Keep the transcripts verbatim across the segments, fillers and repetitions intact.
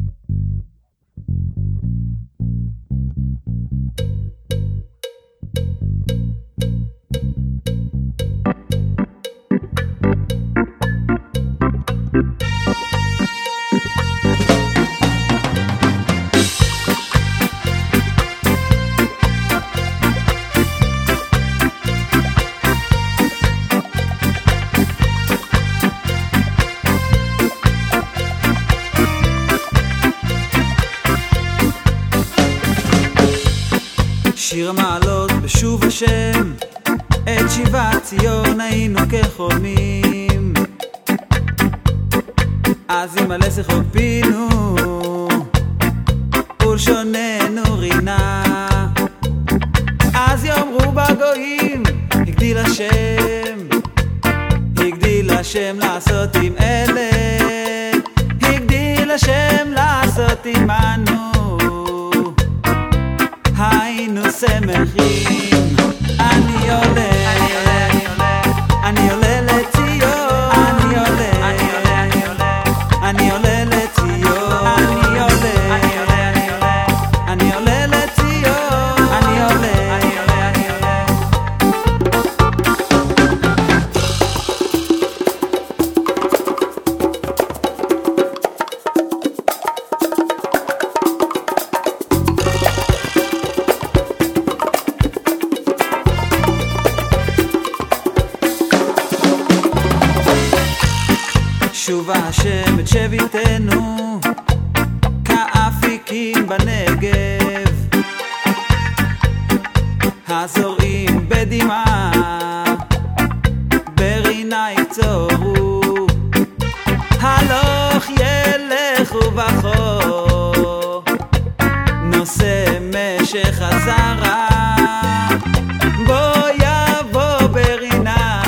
שיר המעלות בשוב השם, את שיבת ציון היינו כחולמים. אז ימלא שיחות פינו ולשוננו רינה. אז יאמרו בגויים הגדיל השם, הגדיל השם לעשות עם אלה, הגדיל השם לעשות עמנו. היינו שמחים. אני עולה, אני עולה לציון, אני עולה, אני עולה לציון, אני עולה, אני עולה לציון, אני עולה. שובה השם את שביתנו כאפיקים בנגב, הזורעים בדמעה ברינה יקצורו, הלוך ילכו בחור, נושא משך הזרע בו יבוא ברינה,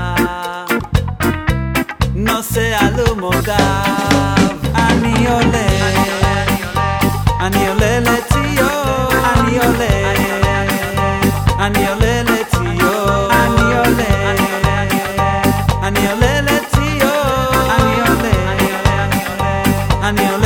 נושא אלומותיו. אני עולה, אני עולה לציון, אני עולה, אני עולה לציון, אני עולה, אני עולה לציון, אני עולה, אני עולה